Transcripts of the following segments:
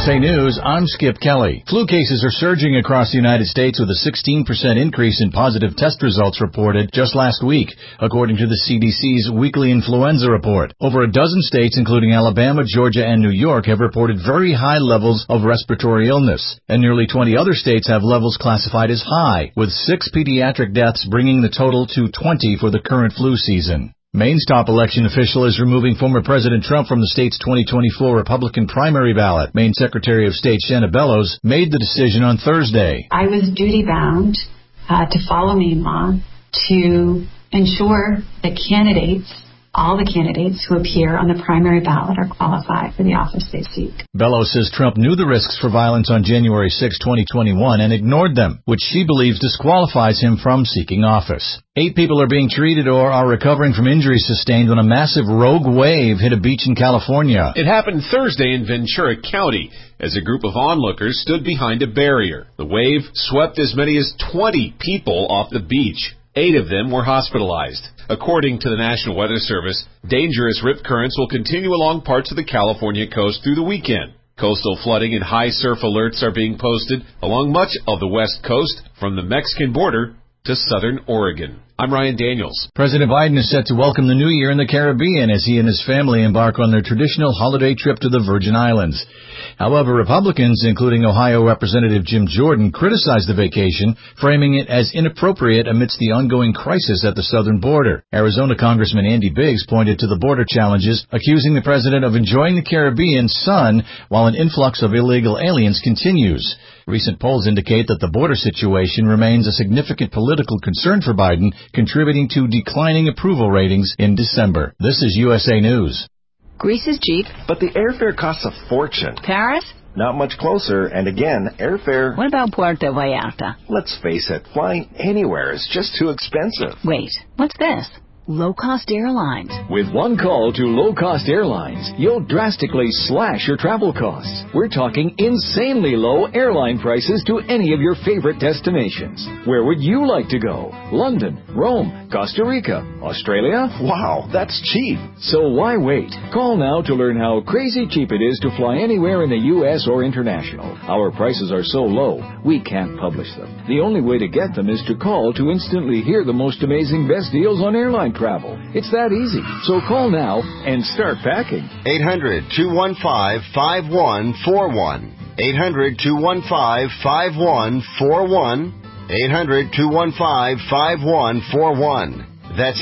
USA News, I'm Skip Kelly. Flu cases are surging across the United States with a 16% increase in positive test results reported just last week, according to the CDC's weekly influenza report. Over a dozen states, including Alabama, Georgia, and New York, have reported very high levels of respiratory illness, and nearly 20 other states have levels classified as high, with 6 pediatric deaths bringing the total to 20 for the current flu season. Maine's top election official is removing former President Trump from the state's 2024 Republican primary ballot. Maine Secretary of State Shanna Bellows made the decision on Thursday. I was duty-bound to follow Maine law to ensure that all the candidates who appear on the primary ballot are qualified for the office they seek. Bellows says Trump knew the risks for violence on January 6, 2021 and ignored them, which she believes disqualifies him from seeking office. 8 people are being treated or are recovering from injuries sustained when a massive rogue wave hit a beach in California. It happened Thursday in Ventura County as a group of onlookers stood behind a barrier. The wave swept as many as 20 people off the beach. 8 of them were hospitalized. According to the National Weather Service, dangerous rip currents will continue along parts of the California coast through the weekend. Coastal flooding and high surf alerts are being posted along much of the west coast from the Mexican border to southern Oregon. I'm Ryan Daniels. President Biden is set to welcome the new year in the Caribbean as he and his family embark on their traditional holiday trip to the Virgin Islands. However, Republicans, including Ohio Representative Jim Jordan, criticized the vacation, framing it as inappropriate amidst the ongoing crisis at the southern border. Arizona Congressman Andy Biggs pointed to the border challenges, accusing the president of enjoying the Caribbean sun while an influx of illegal aliens continues. Recent polls indicate that the border situation remains a significant political concern for Biden, contributing to declining approval ratings in December. This is USA News. Greece is cheap. But the airfare costs a fortune. Paris? Not much closer, and again, airfare... What about Puerto Vallarta? Let's face it, flying anywhere is just too expensive. Wait, what's this? Low-cost airlines. With one call to low-cost airlines, you'll drastically slash your travel costs. We're talking insanely low airline prices to any of your favorite destinations. Where would you like to go? London, Rome, Costa Rica, Australia? Wow, that's cheap. So why wait? Call now to learn how crazy cheap it is to fly anywhere in the U.S. or international. Our prices are so low, we can't publish them. The only way to get them is to call to instantly hear the most amazing best deals on airline travel. It's that easy. So call now and start packing. 800-215-5141. 800-215-5141. 800-215-5141. That's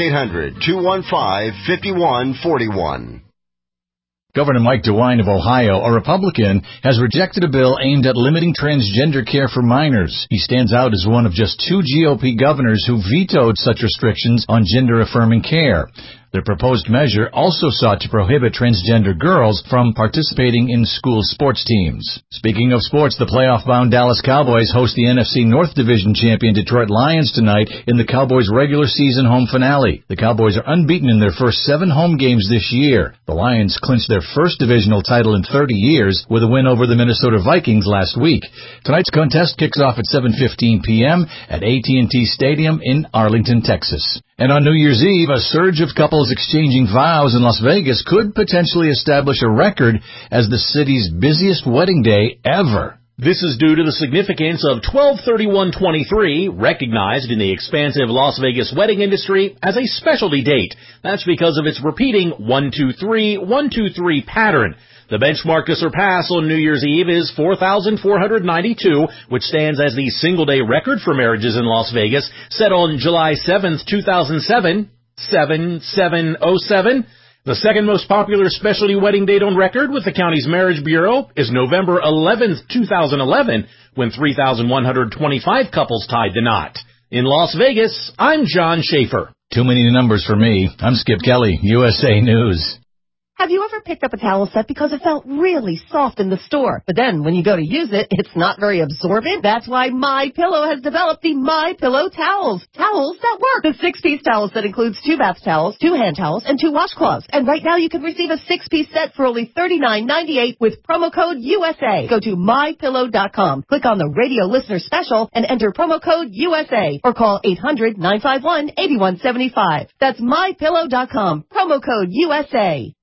800-215-5141. Governor Mike DeWine of Ohio, a Republican, has rejected a bill aimed at limiting transgender care for minors. He stands out as one of just 2 GOP governors who vetoed such restrictions on gender-affirming care. The proposed measure also sought to prohibit transgender girls from participating in school sports teams. Speaking of sports, the playoff-bound Dallas Cowboys host the NFC North Division champion Detroit Lions tonight in the Cowboys' regular season home finale. The Cowboys are unbeaten in their first 7 home games this year. The Lions clinched their first divisional title in 30 years with a win over the Minnesota Vikings last week. Tonight's contest kicks off at 7:15 p.m. at AT&T Stadium in Arlington, Texas. And on New Year's Eve, a surge of couples exchanging vows in Las Vegas could potentially establish a record as the city's busiest wedding day ever. This is due to the significance of 12/31/23, recognized in the expansive Las Vegas wedding industry as a specialty date. That's because of its repeating 1-2-3-1-2-3 pattern. The benchmark to surpass on New Year's Eve is 4,492, which stands as the single-day record for marriages in Las Vegas, set on July 7th, 2007, 7707. The second most popular specialty wedding date on record with the county's Marriage Bureau is November 11th, 2011, when 3,125 couples tied the knot. In Las Vegas, I'm John Schaefer. Too many numbers for me. I'm Skip Kelly, USA News. Have you ever picked up a towel set because it felt really soft in the store, but then when you go to use it, it's not very absorbent? That's why MyPillow has developed the MyPillow towels. Towels that work. The 6-piece towel set includes 2 bath towels, 2 hand towels, and 2 washcloths. And right now you can receive a 6-piece set for only $39.98 with promo code USA. Go to MyPillow.com, click on the radio listener special, and enter promo code USA, or call 800-951-8175. That's MyPillow.com, promo code USA.